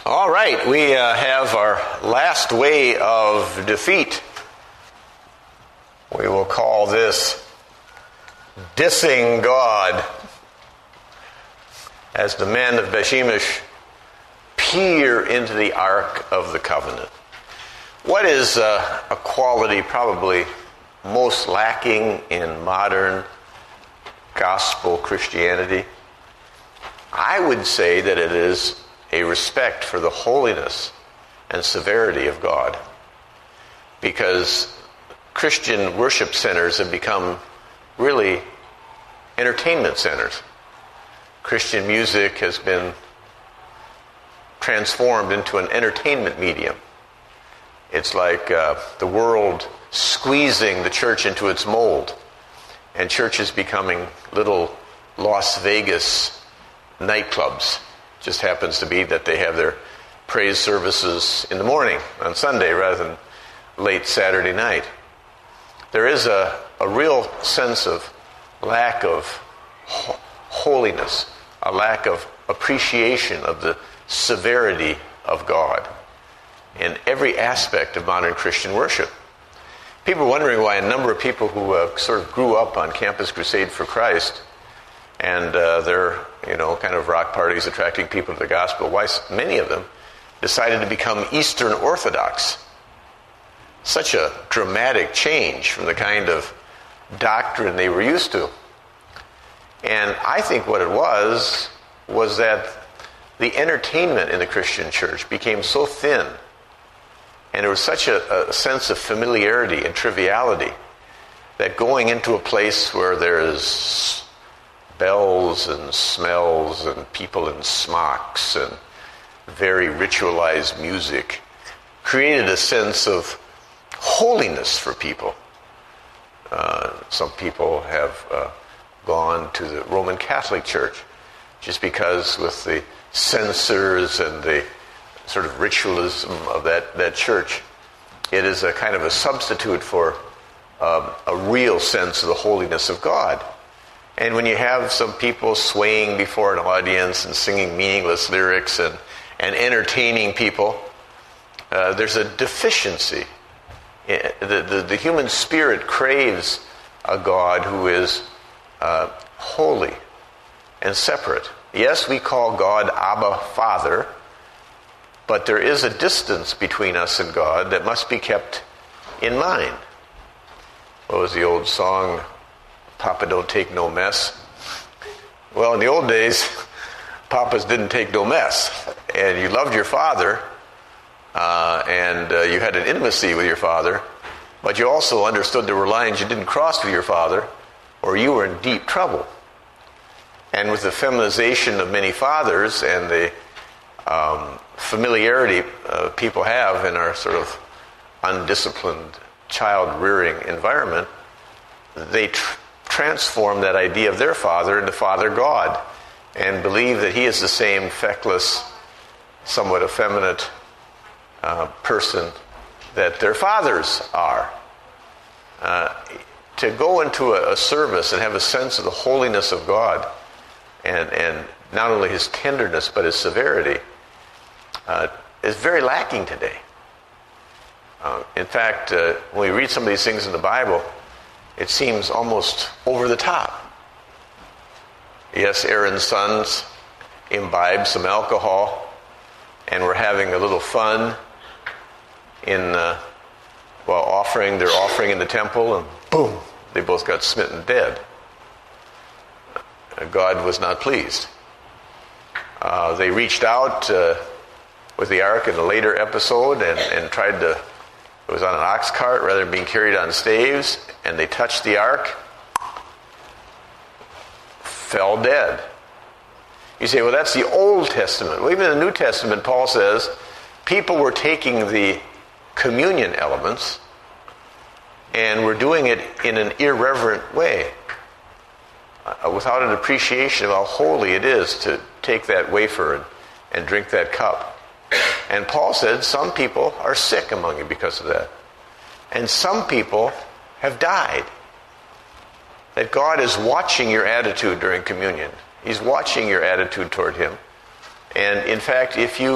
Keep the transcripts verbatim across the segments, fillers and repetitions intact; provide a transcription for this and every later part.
All right, we uh, have our last way of defeat. We will call this dissing God, as the men of Beth-Shemesh peer into the Ark of the Covenant. What is uh, a quality probably most lacking in modern gospel Christianity? I would say that it is a respect for the holiness and severity of God. Because Christian worship centers have become really entertainment centers. Christian music has been transformed into an entertainment medium. It's like uh, the world squeezing the church into its mold, and churches becoming little Las Vegas nightclubs. Just happens to be that they have their praise services in the morning on Sunday rather than late Saturday night. There is a, a real sense of lack of ho- holiness, a lack of appreciation of the severity of God in every aspect of modern Christian worship. People are wondering why a number of people who uh, sort of grew up on Campus Crusade for Christ and uh, their, you know, kind of rock parties attracting people to the gospel, why many of them decided to become Eastern Orthodox. Such a dramatic change from the kind of doctrine they were used to. And I think what it was, was that the entertainment in the Christian church became so thin, and there was such a, a sense of familiarity and triviality, that going into a place where there's bells and smells and people in smocks and very ritualized music created a sense of holiness for people. Uh, some people have uh, gone to the Roman Catholic Church just because with the censers and the sort of ritualism of that, that church, it is a kind of a substitute for um, a real sense of the holiness of God. And when you have some people swaying before an audience and singing meaningless lyrics and, and entertaining people, uh, there's a deficiency. The, the, the human spirit craves a God who is uh, holy and separate. Yes, we call God Abba, Father, but there is a distance between us and God that must be kept in mind. What was the old song, Papa Don't Take No Mess? Well, in the old days, Papas didn't take no mess. And you loved your father, uh, and uh, you had an intimacy with your father, but you also understood there were lines you didn't cross with your father, or you were in deep trouble. And with the feminization of many fathers and the um, familiarity uh, people have in our sort of undisciplined child-rearing environment, they tr- transform that idea of their father into Father God and believe that he is the same feckless, somewhat effeminate uh, person that their fathers are. Uh, to go into a, a service and have a sense of the holiness of God and, and not only his tenderness but his severity uh, is very lacking today. Uh, in fact, uh, when we read some of these things in the Bible, it seems almost over the top. Yes, Aaron's sons imbibed some alcohol and were having a little fun in uh, while offering their offering in the temple, and boom, they both got smitten dead. God was not pleased. Uh, they reached out uh, with the ark in a later episode and, and tried to, it was on an ox cart rather than being carried on staves, and they touched the ark, fell dead. You say, well, that's the Old Testament. Well, even in the New Testament, Paul says people were taking the communion elements and were doing it in an irreverent way, uh, without an appreciation of how holy it is to take that wafer and, and drink that cup. And Paul said some people are sick among you because of that. And some people have died. That God is watching your attitude during communion. He's watching your attitude toward him. And in fact, if you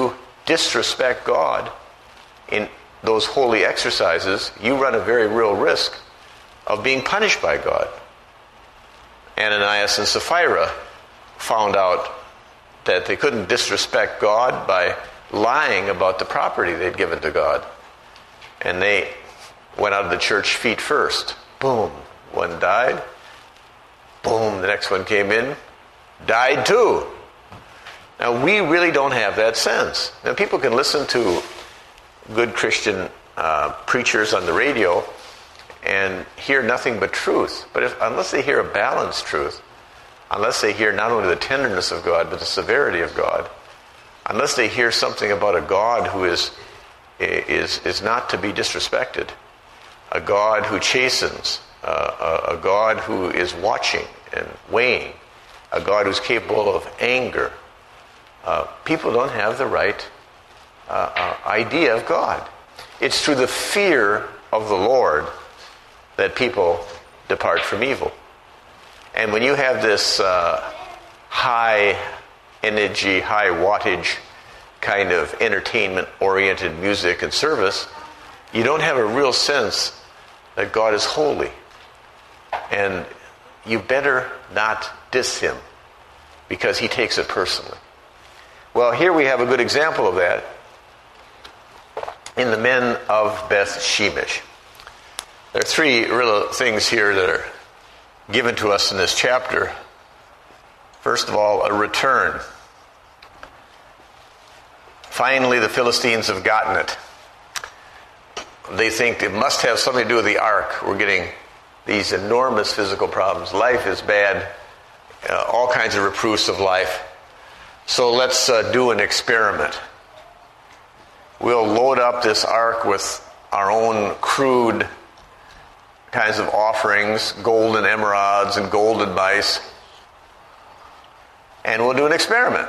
disrespect God in those holy exercises, you run a very real risk of being punished by God. Ananias and Sapphira found out that they couldn't disrespect God by lying about the property they'd given to God. And they went out of the church feet first. Boom. One died. Boom. The next one came in. Died too. Now, we really don't have that sense. Now, people can listen to good Christian uh, preachers on the radio and hear nothing but truth. But if, unless they hear a balanced truth, unless they hear not only the tenderness of God, but the severity of God, unless they hear something about a God who is, is, is not to be disrespected, a God who chastens, uh, a, a God who is watching and weighing, a God who's capable of anger, uh, people don't have the right uh, uh, idea of God. It's through the fear of the Lord that people depart from evil. And when you have this uh, high energy, high wattage kind of entertainment-oriented music and service, you don't have a real sense that God is holy. And you better not diss him, because he takes it personally. Well, here we have a good example of that in the men of Beth Shemesh. There are three real things here that are given to us in this chapter. First of all, a return. Finally, the Philistines have gotten it. They think it must have something to do with the ark. We're getting these enormous physical problems. Life is bad. Uh, all kinds of reproofs of life. So let's uh, do an experiment. We'll load up this ark with our own crude kinds of offerings, golden emerods and golden mice, and we'll do an experiment.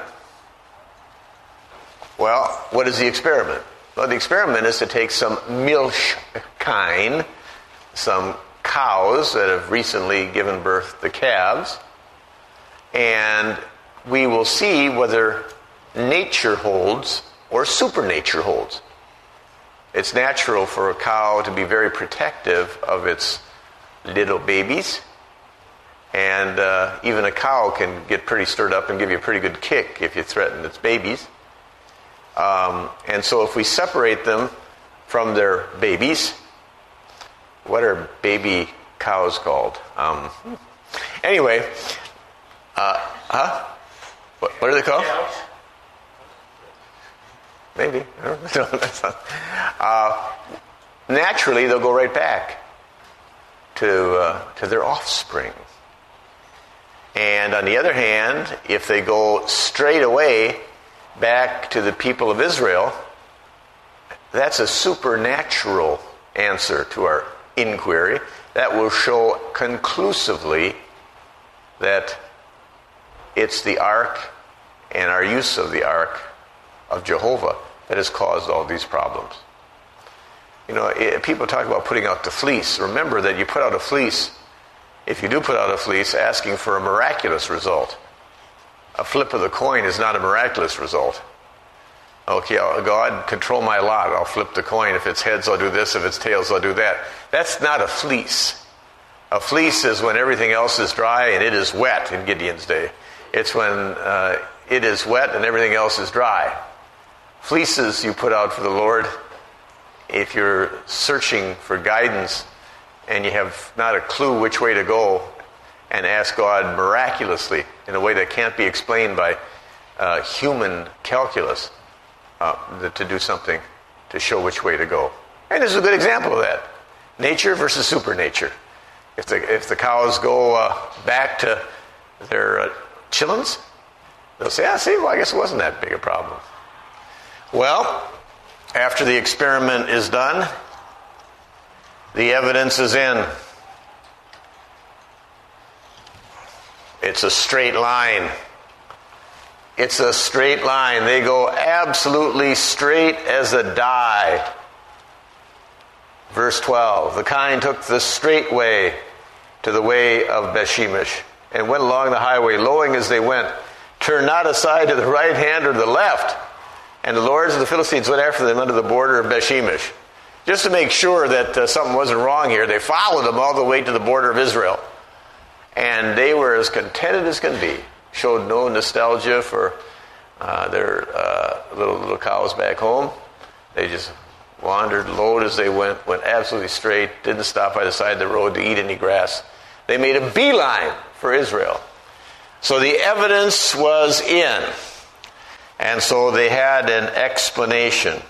Well, what is the experiment? Well, the experiment is to take some milchkine, some cows that have recently given birth to calves, and we will see whether nature holds or supernature holds. It's natural for a cow to be very protective of its little babies, and uh, even a cow can get pretty stirred up and give you a pretty good kick if you threaten its babies. Um, and so if we separate them from their babies, what are baby cows called? Um, anyway, uh, huh? What, what are they called? Maybe. I don't know. That's not. Uh, naturally, they'll go right back to uh, to their offspring. And on the other hand, if they go straight away back to the people of Israel, that's a supernatural answer to our inquiry. That will show conclusively that it's the ark and our use of the ark of Jehovah that has caused all these problems. You know, it, people talk about putting out the fleece. Remember that you put out a fleece, if you do put out a fleece, asking for a miraculous result. A flip of the coin is not a miraculous result. Okay, God, control my lot. I'll flip the coin. If it's heads, I'll do this. If it's tails, I'll do that. That's not a fleece. A fleece is when everything else is dry and it is wet in Gideon's day. It's when uh, it is wet and everything else is dry. Fleeces you put out for the Lord if you're searching for guidance and you have not a clue which way to go, and ask God miraculously in a way that can't be explained by uh, human calculus uh, to do something to show which way to go. And this is a good example of that. Nature versus supernature. If the, if the cows go uh, back to their uh, chillins, they'll say, ah, see, well, I guess it wasn't that big a problem. Well, after the experiment is done, the evidence is in. It's a straight line. It's a straight line. They go absolutely straight as a die. Verse twelve, the kine took the straight way to the way of Beth-shemesh and went along the highway, lowing as they went. Turn not aside to the right hand or the left. And the lords of the Philistines went after them under the border of Bethshemesh. Just to make sure that uh, something wasn't wrong here, they followed them all the way to the border of Israel. And they were as contented as can be. Showed no nostalgia for uh, their uh, little little cows back home. They just wandered low as they went, went absolutely straight, didn't stop by the side of the road to eat any grass. They made a beeline for Israel. So the evidence was in. And so they had an explanation.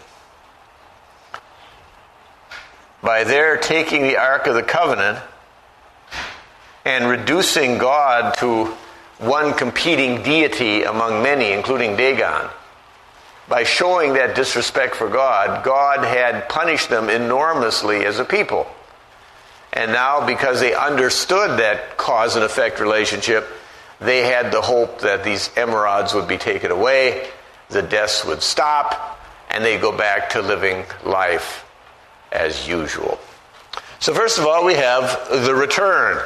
By their taking the Ark of the Covenant and reducing God to one competing deity among many, including Dagon, by showing that disrespect for God, God had punished them enormously as a people. And now, because they understood that cause and effect relationship, they had the hope that these emerods would be taken away, the deaths would stop, and they'd go back to living life as usual. So first of all, we have the return.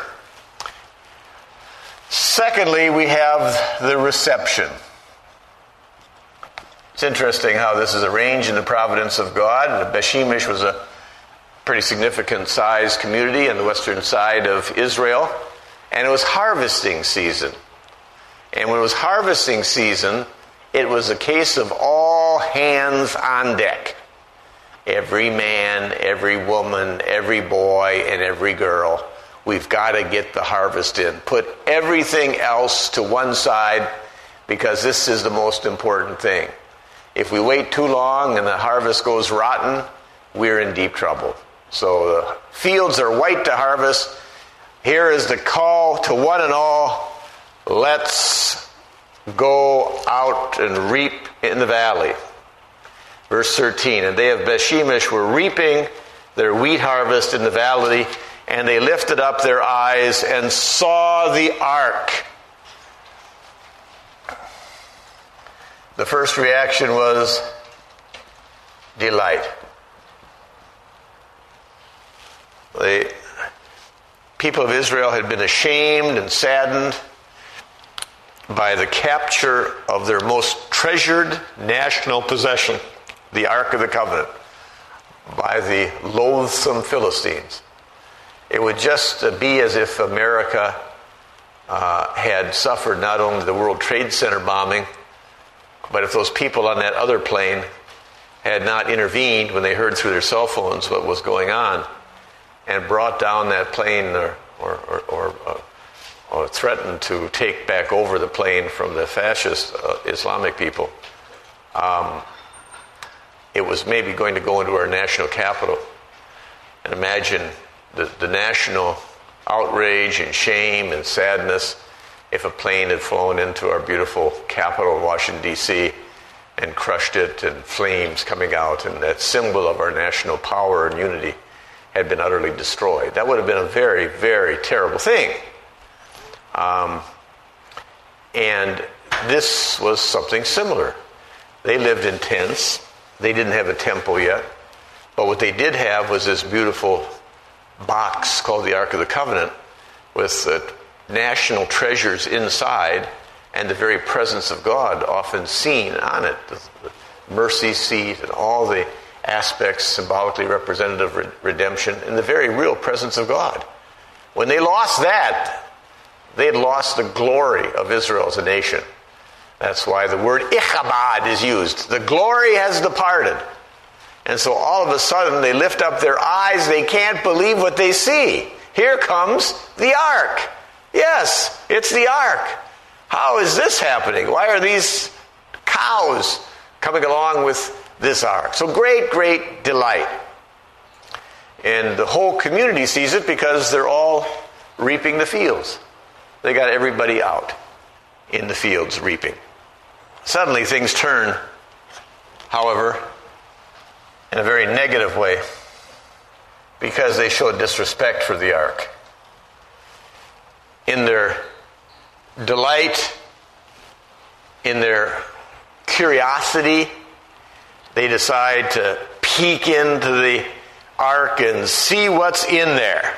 Secondly, we have the reception. It's interesting how this is arranged in the providence of God. Bethshemesh was a pretty significant sized community on the western side of Israel, and it was harvesting season. And when it was harvesting season, it was a case of all hands on deck. Every man, every woman, every boy, and every girl. We've got to get the harvest in. Put everything else to one side, because this is the most important thing. If we wait too long and the harvest goes rotten, we're in deep trouble. So the fields are white to harvest. Here is the call to one and all. Let's go out and reap in the valley. Verse thirteen, and they of Bethshemesh were reaping their wheat harvest in the valley, and they lifted up their eyes and saw the ark. The first reaction was delight. The people of Israel had been ashamed and saddened by the capture of their most treasured national possession, the Ark of the Covenant, by the loathsome Philistines. It would just be as if America uh, had suffered not only the World Trade Center bombing, but if those people on that other plane had not intervened when they heard through their cell phones what was going on and brought down that plane or, or, or, or, uh, or threatened to take back over the plane from the fascist uh, Islamic people, um, it was maybe going to go into our national capital. And imagine the, the national outrage and shame and sadness if a plane had flown into our beautiful capital, Washington, D C, and crushed it, and flames coming out, and that symbol of our national power and unity had been utterly destroyed. That would have been a very, very terrible thing. Um, and this was something similar. They lived in tents. They didn't have a temple yet. But what they did have was this beautiful box called the Ark of the Covenant with the national treasures inside and the very presence of God often seen on it. The, the mercy seat and all the aspects symbolically representative of redemption and the very real presence of God. When they lost that, they had lost the glory of Israel as a nation. That's why the word Ichabod is used. The glory has departed. And so all of a sudden they lift up their eyes. They can't believe what they see. Here comes the ark. Yes, it's the ark. How is this happening? Why are these cows coming along with this ark? So great, great delight. And the whole community sees it because they're all reaping the fields. They got everybody out in the fields reaping. Suddenly things turn, however, in a very negative way because they showed disrespect for the ark. In their delight, in their curiosity, they decide to peek into the ark and see what's in there.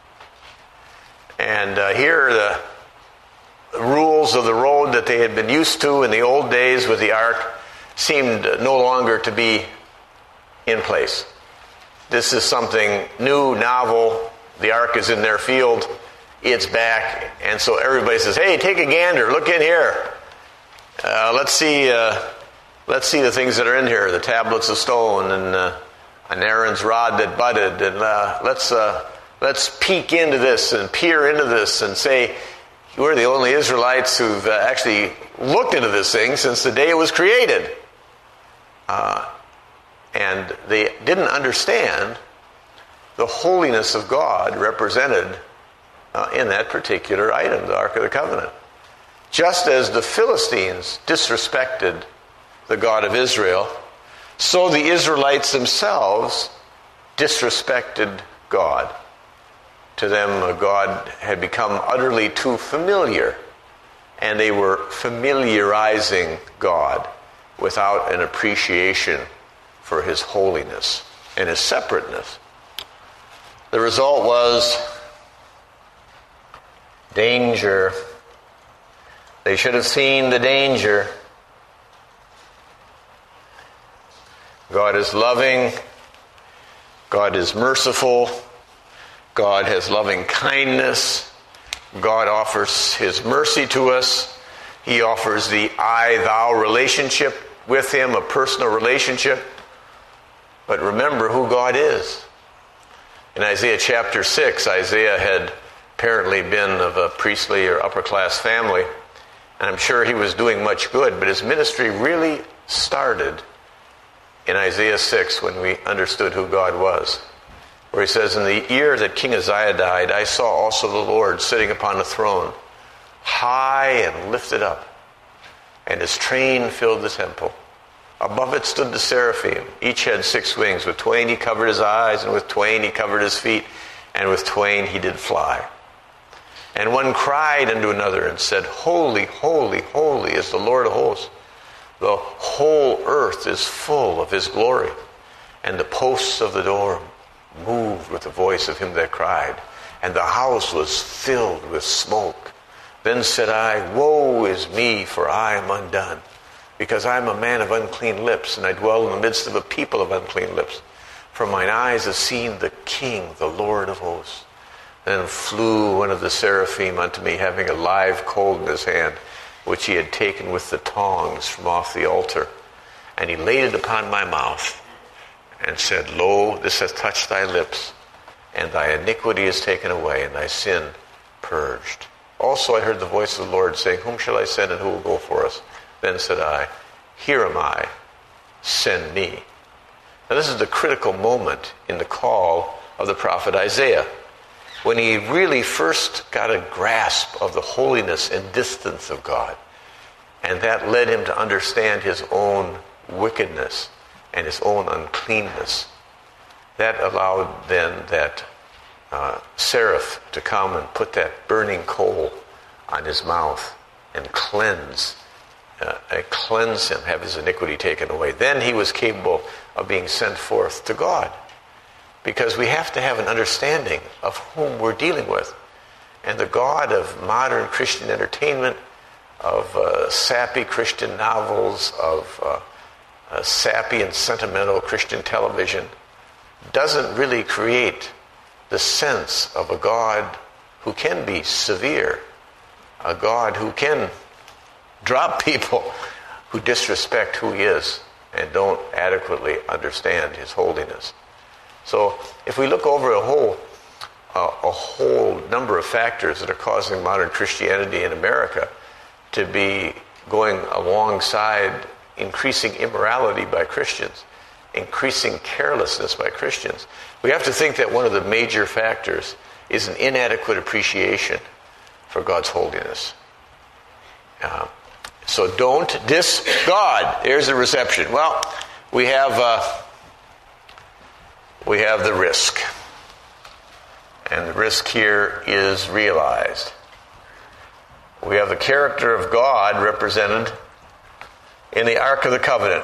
And uh, here are the rules of the road that they had been used to in the old days with the ark. seemed no longer to be in place. This is something new, novel. The ark is in their field. It's back. And so everybody says, hey, take a gander. Look in here. Uh, let's see uh, let's see the things that are in here. The tablets of stone and uh, an Aaron's rod that budded. And uh, let's, uh, let's peek into this and peer into this and say, we're the only Israelites who've uh, actually looked into this thing since the day it was created. Uh, and they didn't understand the holiness of God represented uh, in that particular item, the Ark of the Covenant. Just as the Philistines disrespected the God of Israel, so the Israelites themselves disrespected God. To them, God had become utterly too familiar, and they were familiarizing God without an appreciation for his holiness and his separateness. The result was danger. They should have seen the danger. God is loving. God is merciful. God has loving kindness. God offers his mercy to us. He offers the I-thou relationship with him, a personal relationship. But remember who God is. In Isaiah chapter six, Isaiah had apparently been of a priestly or upper-class family, and I'm sure he was doing much good, but his ministry really started in Isaiah six when we understood who God was, where he says, in the year that King Uzziah died, I saw also the Lord sitting upon a throne, high and lifted up, and his train filled the temple. Above it stood the seraphim. Each had six wings. With twain he covered his eyes, and with twain he covered his feet, and with twain he did fly. And one cried unto another and said, Holy, holy, holy is the Lord of hosts. The whole earth is full of his glory. And the posts of the door moved with the voice of him that cried, and the house was filled with smoke. Then said I, Woe is me, for I am undone, because I am a man of unclean lips, and I dwell in the midst of a people of unclean lips. For mine eyes have seen the King, the Lord of hosts. Then flew one of the seraphim unto me, having a live coal in his hand, which he had taken with the tongs from off the altar. And he laid it upon my mouth, and said, Lo, this hath touched thy lips, and thy iniquity is taken away, and thy sin purged. Also I heard the voice of the Lord saying, Whom shall I send, and who will go for us? Then said I, Here am I, send me. Now this is the critical moment in the call of the prophet Isaiah, when he really first got a grasp of the holiness and distance of God. And that led him to understand his own wickedness and his own uncleanness. That allowed then that uh, seraph to come and put that burning coal on his mouth and cleanse Uh, and cleanse him, have his iniquity taken away. Then he was capable of being sent forth to God. Because we have to have an understanding of whom we're dealing with. And the God of modern Christian entertainment, of uh, sappy Christian novels, of uh, uh, sappy and sentimental Christian television, doesn't really create the sense of a God who can be severe, a God who can drop people who disrespect who he is and don't adequately understand his holiness. So if we look over a whole uh, a whole number of factors that are causing modern Christianity in America to be going alongside increasing immorality by Christians, increasing carelessness by Christians, we have to think that one of the major factors is an inadequate appreciation for God's holiness. Uh, So don't diss God. There's the reception. Well, we have uh, we have the risk, and the risk here is realized. We have the character of God represented in the Ark of the Covenant.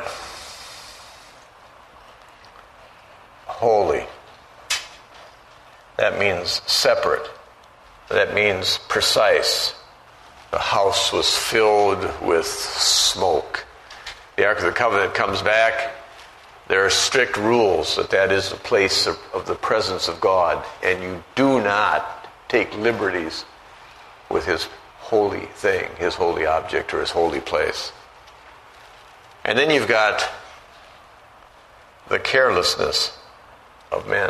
Holy. That means separate. That means precise. The house was filled with smoke. the Ark of the Covenant comes back, there are strict rules that that is the place of, of the presence of God, and you do not take liberties with his holy thing, his holy object, or his holy place. And then you've got the carelessness of men.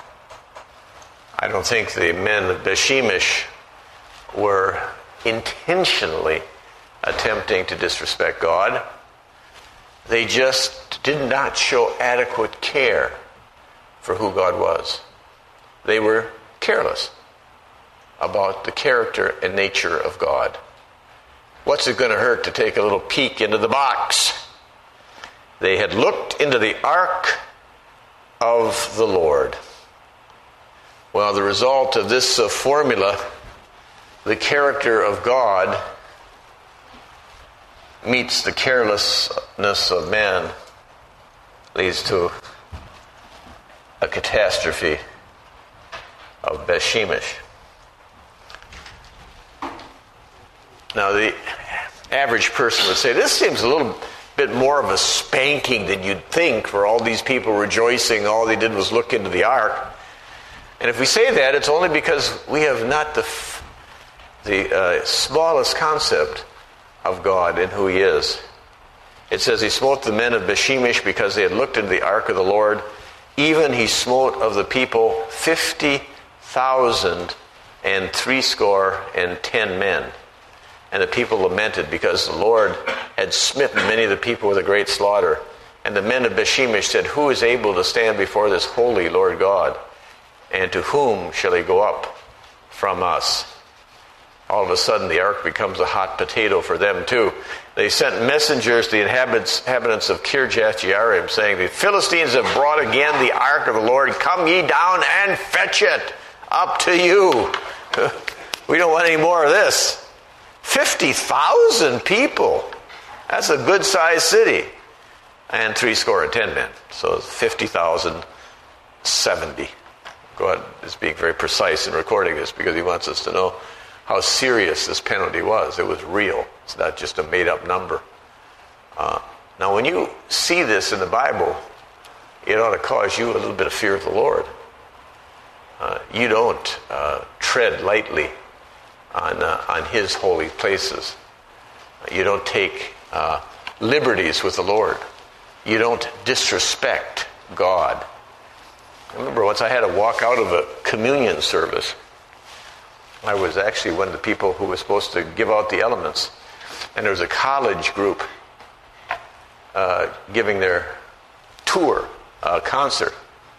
I don't think the men of Beth-Shemesh were intentionally attempting to disrespect God. They just did not show adequate care for who God was. They were careless about the character and nature of God. What's it going to hurt to take a little peek into the box? They had looked into the ark of the Lord. Well, the result of this uh, formula, the character of God meets the carelessness of man, leads to a catastrophe of Beth-Shemesh. Now, the average person would say, this seems a little bit more of a spanking than you'd think for all these people rejoicing. All they did was look into the ark. And if we say that, it's only because we have not the, the uh, smallest concept of God and who he is. It says he smote the men of Beth-Shemesh because they had looked into the ark of the Lord. Even he smote of the people fifty thousand and threescore and ten men. And the people lamented because the Lord had smitten many of the people with a great slaughter. And the men of Beth-Shemesh said, who is able to stand before this holy Lord God? And to whom shall he go up from us? All of a sudden, the ark becomes a hot potato for them, too. They sent messengers to the inhabitants, inhabitants of Kirjath-Jearim, saying, the Philistines have brought again the ark of the Lord. Come ye down and fetch it up to you. We don't want any more of this. fifty thousand people. That's a good-sized city. And three score and ten men. So fifty thousand seventy. God is being very precise in recording this because he wants us to know how serious this penalty was. It was real. It's not just a made-up number. Uh, now, when you see this in the Bible, it ought to cause you a little bit of fear of the Lord. Uh, you don't uh, tread lightly on uh, on his holy places. You don't take uh, liberties with the Lord. You don't disrespect God. I remember once I had to walk out of a communion service. I was actually one of the people who was supposed to give out the elements. And there was a college group uh, giving their tour, uh, concert.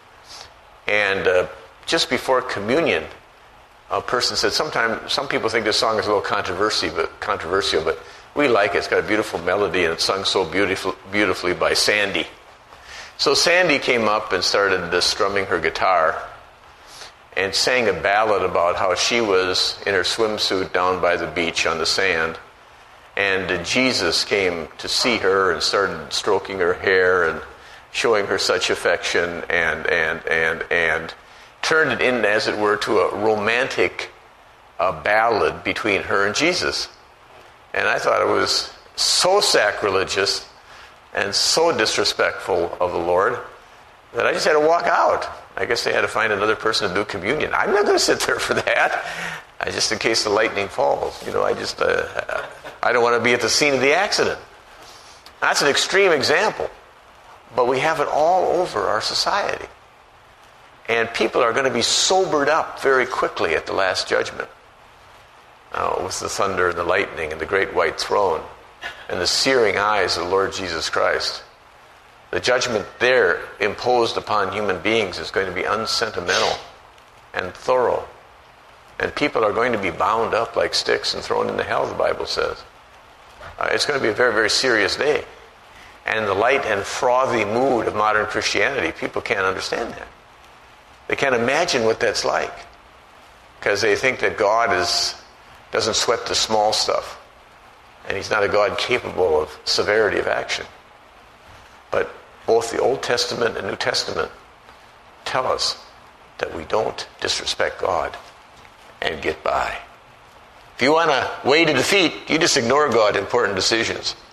And uh, just before communion, a person said, Sometimes some people think this song is a little controversy, but controversial, but we like it. It's got a beautiful melody, and it's sung so beautiful, beautifully by Sandy. So Sandy came up and started uh, strumming her guitar and sang a ballad about how she was in her swimsuit down by the beach on the sand. And uh, Jesus came to see her and started stroking her hair and showing her such affection and and and and turned it in, as it were, to a romantic uh, ballad between her and Jesus. And I thought it was so sacrilegious and so disrespectful of the Lord that I just had to walk out. I guess they had to find another person to do communion. I'm not going to sit there for that. I just in case the lightning falls. You know, I just, uh, I don't want to be at the scene of the accident. That's an extreme example. But we have it all over our society. And people are going to be sobered up very quickly at the Last Judgment. Uh, with the thunder and the lightning and the great white throne and the searing eyes of the Lord Jesus Christ. The judgment there imposed upon human beings is going to be unsentimental and thorough. And people are going to be bound up like sticks and thrown into hell, the Bible says. Uh, it's going to be a very, very serious day. And in the light and frothy mood of modern Christianity, people can't understand that. They can't imagine what that's like. Because they think that God is doesn't sweat the small stuff. And he's not a God capable of severity of action. But both the Old Testament and New Testament tell us that we don't disrespect God and get by. If you want to weigh to defeat, you just ignore God in important decisions.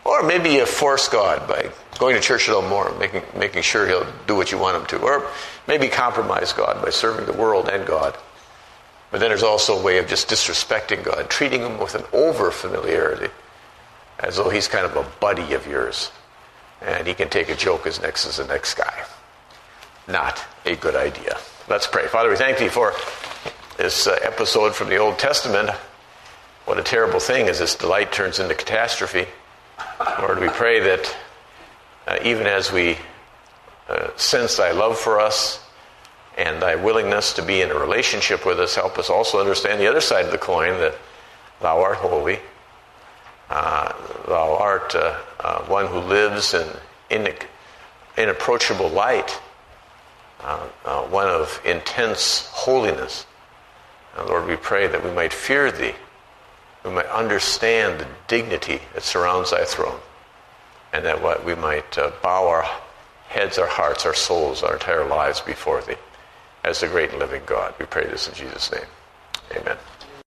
Or maybe you force God by going to church a little more, making, making sure he'll do what you want him to. Or maybe compromise God by serving the world and God. But then there's also a way of just disrespecting God, treating him with an over-familiarity, as though he's kind of a buddy of yours, and he can take a joke as next as the next guy. Not a good idea. Let's pray. Father, we thank thee for this uh, episode from the Old Testament. What a terrible thing as this delight turns into catastrophe. Lord, we pray that uh, even as we uh, sense thy love for us and thy willingness to be in a relationship with us, help us also understand the other side of the coin, that thou art holy. Uh, thou art uh, uh, one who lives in, in inapproachable light, uh, uh, one of intense holiness. And Lord, we pray that we might fear thee, we might understand the dignity that surrounds thy throne, and that what we might uh, bow our heads, our hearts, our souls, our entire lives before thee as the great and living God. We pray this in Jesus' name. Amen.